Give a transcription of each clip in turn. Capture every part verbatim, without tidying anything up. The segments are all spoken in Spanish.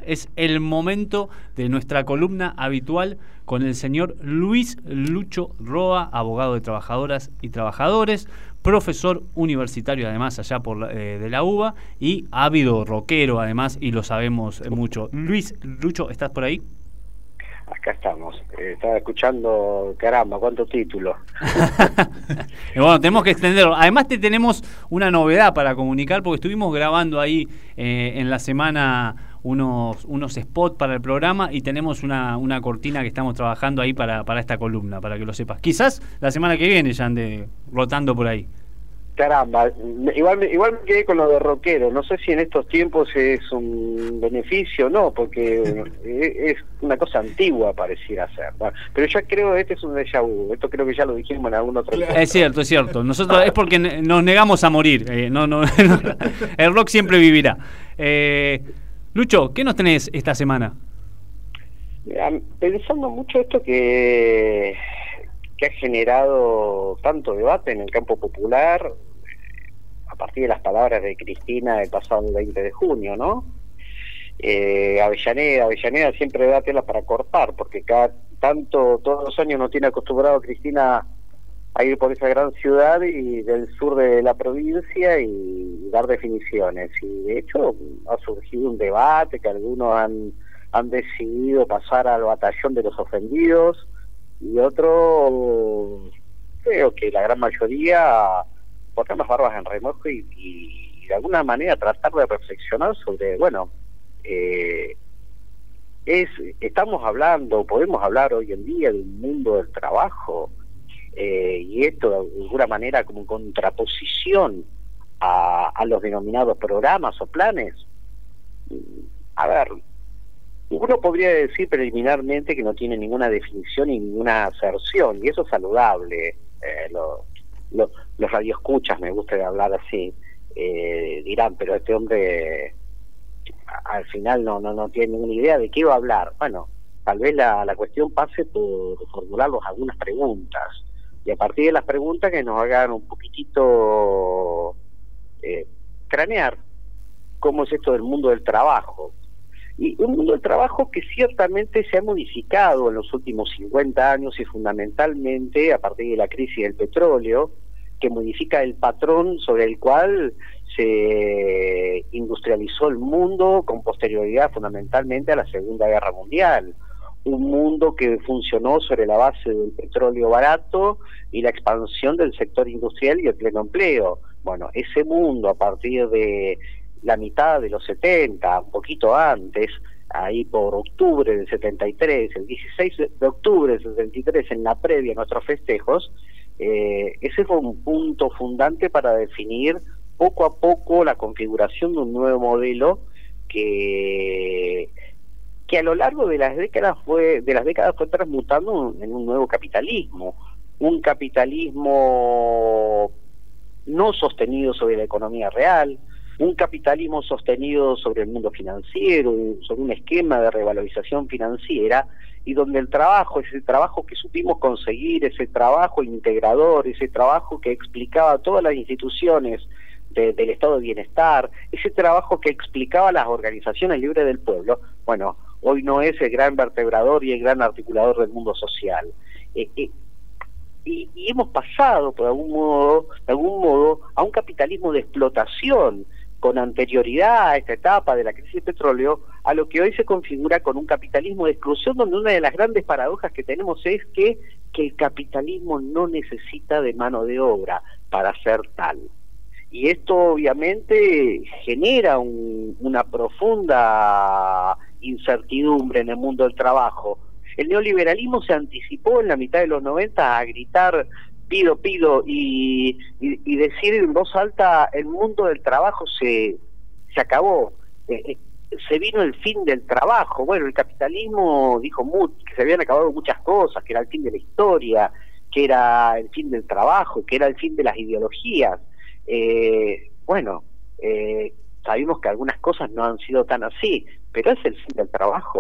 es el momento de nuestra columna habitual con el señor Luis Lucho Roa, abogado de trabajadoras y trabajadores, profesor universitario además allá por eh, de la UBA y ávido rockero además, y lo sabemos mucho. Luis Lucho, ¿estás por ahí? Acá estamos. Eh, estaba escuchando, caramba, cuánto título. Y bueno, tenemos que extenderlo. Además te tenemos una novedad para comunicar, porque estuvimos grabando ahí eh, en la semana unos unos spots para el programa y tenemos una, una cortina que estamos trabajando ahí para, para esta columna, para que lo sepas. Quizás la semana que viene ya ande rotando por ahí. Caramba, igual me, igual me quedé con lo de rockero. No sé si en estos tiempos es un beneficio o no, porque es una cosa antigua pareciera ser. Bueno, pero yo creo que este es un déjà vu. Esto creo que ya lo dijimos en algún otro tiempo. Es cierto, es cierto. Nosotros es porque nos negamos a morir. Eh, no, no, no, el rock siempre vivirá. Eh, Lucho, ¿qué nos tenés esta semana? Mira, pensando mucho esto que... que ha generado tanto debate en el campo popular a partir de las palabras de Cristina el pasado veinte de junio, ¿no? Eh, Avellaneda, Avellaneda siempre da tela para cortar, porque cada tanto, todos los años nos tiene acostumbrado Cristina a ir por esa gran ciudad y del sur de la provincia y dar definiciones. Y de hecho ha surgido un debate que algunos han, han decidido pasar al batallón de los ofendidos, y otro, creo que la gran mayoría, poner las barbas en remojo y, y, y de alguna manera tratar de reflexionar sobre, bueno, eh, es estamos hablando, podemos hablar hoy en día de un mundo del trabajo, eh, y esto de alguna manera como contraposición a, a los denominados programas o planes. A ver, uno podría decir preliminarmente que no tiene ninguna definición y ninguna aserción, y eso es saludable. Eh, lo, lo, los radioescuchas, me gusta hablar así, eh, dirán, pero este hombre a, al final no, no, no tiene ninguna idea de qué va a hablar. Bueno, tal vez la, la cuestión pase por formularnos algunas preguntas, y a partir de las preguntas que nos hagan un poquitito eh, cranear cómo es esto del mundo del trabajo. Y un mundo del trabajo que ciertamente se ha modificado en los últimos cincuenta años y fundamentalmente a partir de la crisis del petróleo, que modifica el patrón sobre el cual se industrializó el mundo con posterioridad fundamentalmente a la Segunda Guerra Mundial. Un mundo que funcionó sobre la base del petróleo barato y la expansión del sector industrial y el pleno empleo. Bueno, ese mundo a partir de la mitad de los setenta, un poquito antes, ahí por octubre del setenta y tres, el dieciséis de octubre del setenta y tres, en la previa a nuestros festejos, eh, ese fue un punto fundante para definir poco a poco la configuración de un nuevo modelo que, que a lo largo de las décadas fue, de las décadas fue transmutando en un nuevo capitalismo, un capitalismo no sostenido sobre la economía real, un capitalismo sostenido sobre el mundo financiero, sobre un esquema de revalorización financiera, y donde el trabajo, ese trabajo que supimos conseguir, ese trabajo integrador, ese trabajo que explicaba todas las instituciones de, del estado de bienestar, ese trabajo que explicaba las organizaciones libres del pueblo, bueno, hoy no es el gran vertebrador y el gran articulador del mundo social. Eh, eh, y, y hemos pasado, por algún modo, de algún modo, a un capitalismo de explotación, con anterioridad a esta etapa de la crisis del petróleo, a lo que hoy se configura con un capitalismo de exclusión, donde una de las grandes paradojas que tenemos es que, que el capitalismo no necesita de mano de obra para ser tal. Y esto obviamente genera un, una profunda incertidumbre en el mundo del trabajo. El neoliberalismo se anticipó en la mitad de los noventa a gritar pido, pido, y, y, y decir en voz alta, el mundo del trabajo se, se acabó, eh, se vino el fin del trabajo. Bueno, el capitalismo dijo mucho, que se habían acabado muchas cosas, que era el fin de la historia, que era el fin del trabajo, que era el fin de las ideologías. Eh, bueno, eh, sabemos que algunas cosas no han sido tan así, pero es el fin del trabajo.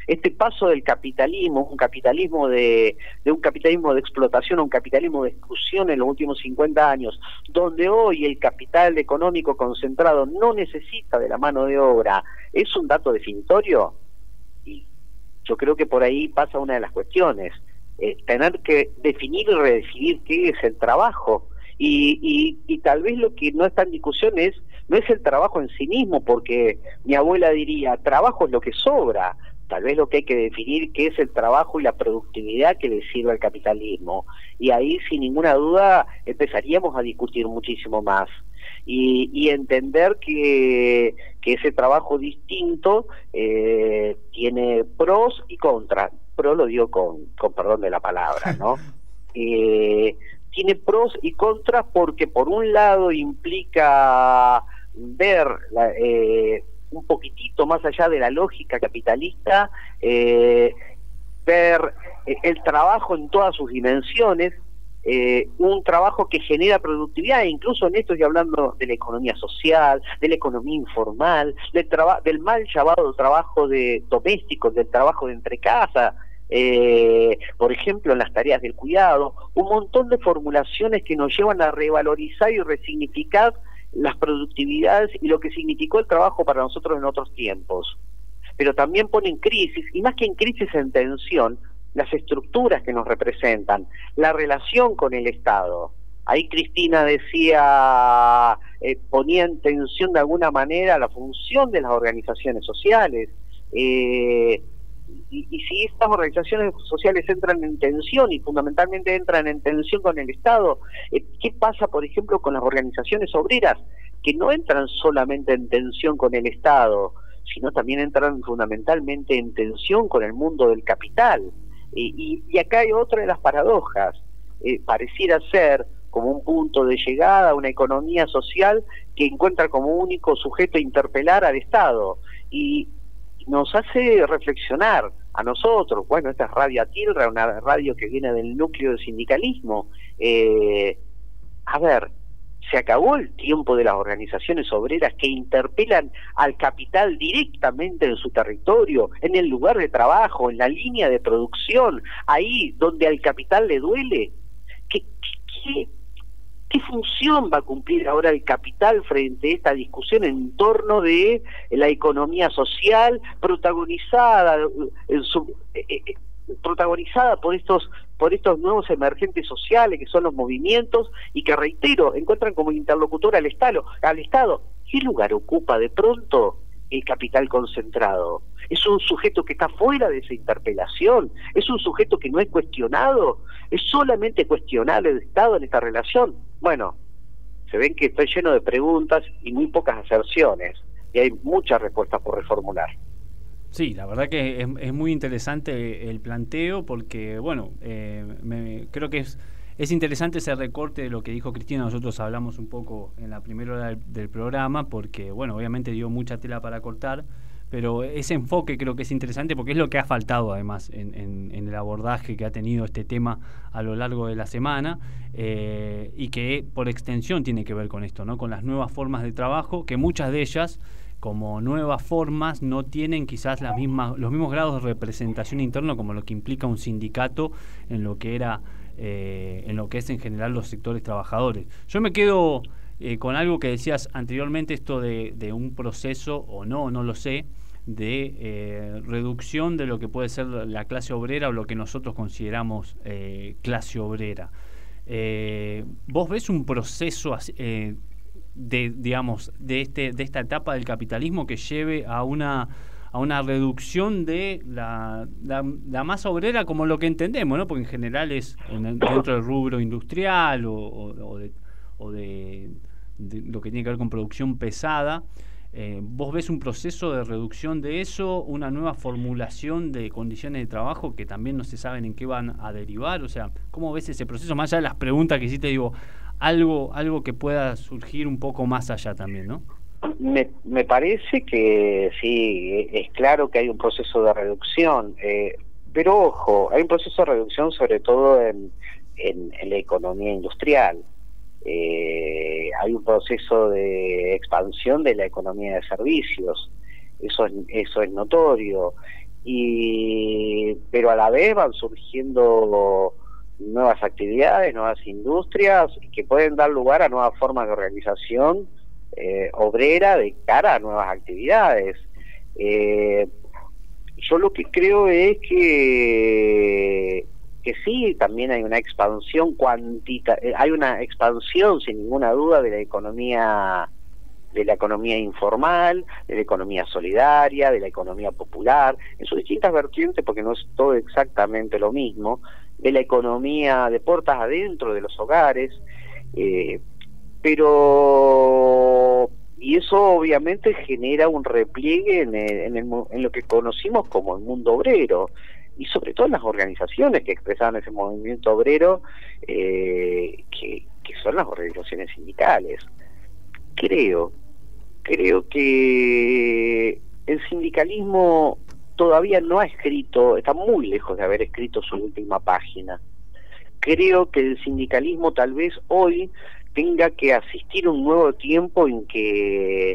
este paso del capitalismo, un capitalismo de, de un capitalismo de explotación a un capitalismo de exclusión en los últimos cincuenta años, donde hoy el capital económico concentrado no necesita de la mano de obra, ¿es un dato definitorio? Y yo creo que por ahí pasa una de las cuestiones, eh, tener que definir y redefinir qué es el trabajo. Y, y, y tal vez lo que no está en discusión es, no es el trabajo en sí mismo, porque mi abuela diría, trabajo es lo que sobra. Tal vez lo que hay que definir qué es el trabajo y la productividad que le sirve al capitalismo. Y ahí, sin ninguna duda, empezaríamos a discutir muchísimo más. Y, y entender que, que ese trabajo distinto eh, tiene pros y contras. Pro lo digo con, con perdón de la palabra, ¿no? eh, tiene pros y contras porque por un lado implica ver la, eh, un poquitito más allá de la lógica capitalista, eh, ver el trabajo en todas sus dimensiones, eh, un trabajo que genera productividad, e incluso en esto estoy hablando de la economía social, de la economía informal, del, traba del mal llamado trabajo de domésticos, del trabajo de entrecasa, Eh, por ejemplo, en las tareas del cuidado, un montón de formulaciones que nos llevan a revalorizar y resignificar las productividades y lo que significó el trabajo para nosotros en otros tiempos. Pero también pone en crisis, y más que en crisis, en tensión, las estructuras que nos representan, la relación con el Estado. Ahí Cristina decía, eh, ponía en tensión de alguna manera la función de las organizaciones sociales, eh, Y, y si estas organizaciones sociales entran en tensión y fundamentalmente entran en tensión con el Estado, eh, ¿qué pasa, por ejemplo, con las organizaciones obreras? Que no entran solamente en tensión con el Estado, sino también entran fundamentalmente en tensión con el mundo del capital. Eh, y, y acá hay otra de las paradojas. Eh, pareciera ser como un punto de llegada a una economía social que encuentra como único sujeto a interpelar al Estado. Y nos hace reflexionar a nosotros. Bueno, esta es Radio Atilra, una radio que viene del núcleo del sindicalismo. Eh, a ver, se acabó el tiempo de las organizaciones obreras que interpelan al capital directamente en su territorio, en el lugar de trabajo, en la línea de producción, ahí donde al capital le duele. ¿Qué, qué, ¿Qué función va a cumplir ahora el capital frente a esta discusión en torno de la economía social protagonizada en su, eh, eh, protagonizada por estos por estos nuevos emergentes sociales que son los movimientos y que, reitero, encuentran como interlocutor al Estado, al Estado? ¿Qué lugar ocupa de pronto el capital concentrado? ¿Es un sujeto que está fuera de esa interpelación? ¿Es un sujeto que no es cuestionado? ¿Es solamente cuestionable el Estado en esta relación? Bueno, se ven que estoy lleno de preguntas y muy pocas aserciones, y hay muchas respuestas por reformular. Sí, la verdad que es, es muy interesante el planteo porque, bueno, eh, me, creo que es, es interesante ese recorte de lo que dijo Cristina. Nosotros hablamos un poco en la primera hora del, del programa porque, bueno, obviamente dio mucha tela para cortar, pero ese enfoque creo que es interesante porque es lo que ha faltado además en, en, en el abordaje que ha tenido este tema a lo largo de la semana, eh, y que por extensión tiene que ver con esto, ¿no? Con las nuevas formas de trabajo, que muchas de ellas, como nuevas formas, no tienen quizás las mismas, los mismos grados de representación interna como lo que implica un sindicato en lo que era eh, en lo que es en general los sectores trabajadores. Yo me quedo eh, con algo que decías anteriormente, esto de, de un proceso, o no, no lo sé, de eh, reducción de lo que puede ser la clase obrera o lo que nosotros consideramos eh, clase obrera. Eh, ¿Vos ves un proceso eh, de, digamos, de este, de esta etapa del capitalismo que lleve a una a una reducción de la, la, la masa obrera como lo que entendemos, ¿no? Porque en general es en el, dentro del rubro industrial o, o, o, de, o de, de lo que tiene que ver con producción pesada? Eh, ¿Vos ves un proceso de reducción de eso, una nueva formulación de condiciones de trabajo que también no se saben en qué van a derivar? O sea, ¿cómo ves ese proceso? Más allá de las preguntas que hiciste, digo, algo, algo que pueda surgir un poco más allá también, ¿no? Me, me parece que sí, es claro que hay un proceso de reducción, eh, pero ojo, hay un proceso de reducción sobre todo en, en, en la economía industrial. Eh, hay un proceso de expansión de la economía de servicios, eso es, eso es notorio, y pero a la vez van surgiendo nuevas actividades, nuevas industrias que pueden dar lugar a nuevas formas de organización eh, obrera de cara a nuevas actividades. Eh, yo lo que creo es que que sí, también hay una expansión cuantita, hay una expansión sin ninguna duda de la economía de la economía informal, de la economía solidaria, de la economía popular, en sus distintas vertientes, porque no es todo exactamente lo mismo, de la economía de puertas adentro de los hogares, eh, pero y eso obviamente genera un repliegue en, el, en, el, en lo que conocimos como el mundo obrero, y sobre todo en las organizaciones que expresaban ese movimiento obrero, eh, que, que son las organizaciones sindicales. Creo, creo que el sindicalismo todavía no ha escrito, está muy lejos de haber escrito su última página. Creo que el sindicalismo tal vez hoy tenga que asistir a un nuevo tiempo en que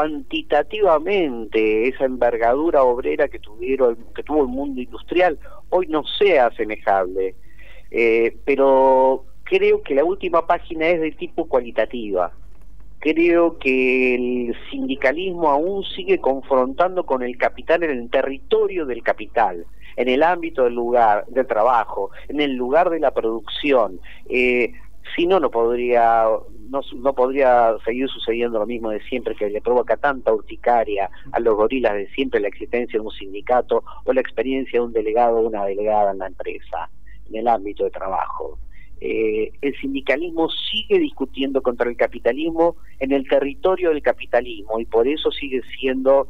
cuantitativamente esa envergadura obrera que tuvieron, que tuvo el mundo industrial, hoy no sea asemejable. Eh, pero creo que la última página es de tipo cualitativa. Creo que el sindicalismo aún sigue confrontando con el capital en el territorio del capital, en el ámbito del lugar de trabajo, en el lugar de la producción. Eh, si no, no podría, no, no podría seguir sucediendo lo mismo de siempre, que le provoca tanta urticaria a los gorilas de siempre la existencia de un sindicato o la experiencia de un delegado o una delegada en la empresa, en el ámbito de trabajo. Eh, el sindicalismo sigue discutiendo contra el capitalismo en el territorio del capitalismo, y por eso sigue siendo,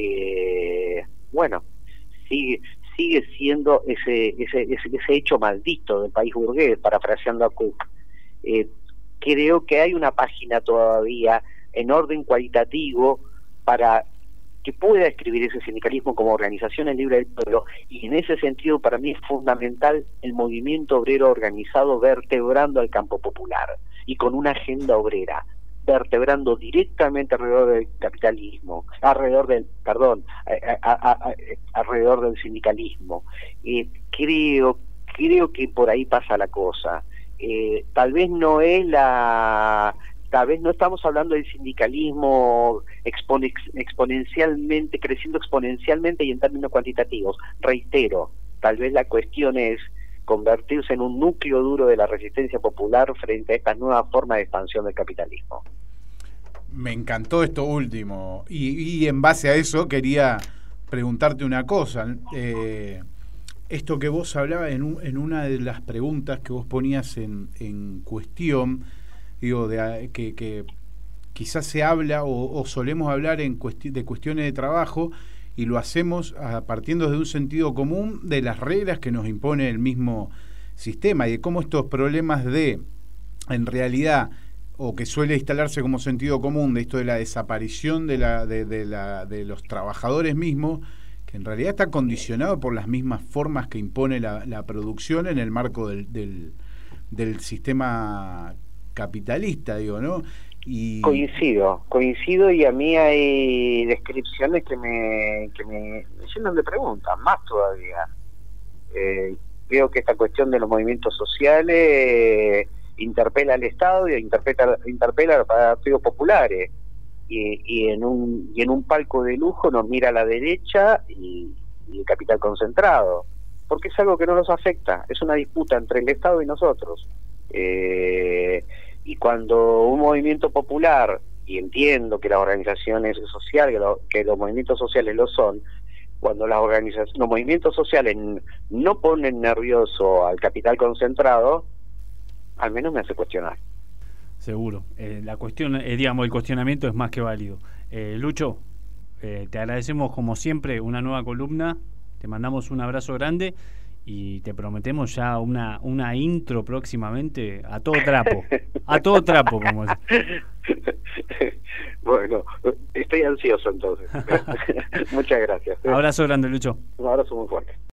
eh, bueno, sigue sigue siendo ese, ese, ese, ese hecho maldito del país burgués, parafraseando a Cook. Eh, creo que hay una página todavía en orden cualitativo para que pueda escribir ese sindicalismo como organización libre del pueblo, y en ese sentido para mí es fundamental el movimiento obrero organizado vertebrando al campo popular y con una agenda obrera, vertebrando directamente alrededor del capitalismo, alrededor del, perdón, a, a, a, a, alrededor del sindicalismo. Eh, creo, creo que por ahí pasa la cosa. Eh, tal vez no es la, tal vez no estamos hablando del sindicalismo expone, exponencialmente, creciendo exponencialmente y en términos cuantitativos. Reitero, tal vez la cuestión es convertirse en un núcleo duro de la resistencia popular frente a esta nueva forma de expansión del capitalismo. Me encantó esto último, y, y en base a eso quería preguntarte una cosa. Eh, esto que vos hablabas en, un, en una de las preguntas que vos ponías en, en cuestión, digo, de, que, que quizás se habla o, o solemos hablar en cuesti de cuestiones de trabajo, y lo hacemos a, partiendo de un sentido común de las reglas que nos impone el mismo sistema, y de cómo estos problemas de, en realidad, o que suele instalarse como sentido común, de esto de la desaparición de, la, de, de, la, de los trabajadores mismos, que en realidad está condicionado por las mismas formas que impone la, la producción en el marco del, del, del sistema capitalista, digo, ¿no? Y... Coincido, coincido, y a mí hay descripciones que me, que me, me llenan de preguntas, más todavía. Eh, veo que esta cuestión de los movimientos sociales eh, interpela al Estado y interpela, interpela a los partidos populares, y, y, en un, y en un palco de lujo nos mira a la derecha y, y el capital concentrado, porque es algo que no nos afecta, es una disputa entre el Estado y nosotros. Eh, y cuando un movimiento popular, y entiendo que las organizaciones sociales, que, lo, que los movimientos sociales lo son, cuando las organizaciones, los movimientos sociales no ponen nervioso al capital concentrado, al menos me hace cuestionar. Seguro. Eh, la cuestión, eh, digamos, el cuestionamiento es más que válido. Eh, Lucho, eh, te agradecemos como siempre una nueva columna, te mandamos un abrazo grande y te prometemos ya una una intro próximamente a todo trapo, a todo trapo, como Bueno, estoy ansioso entonces. Muchas gracias. Abrazo grande, Lucho. Un abrazo muy fuerte.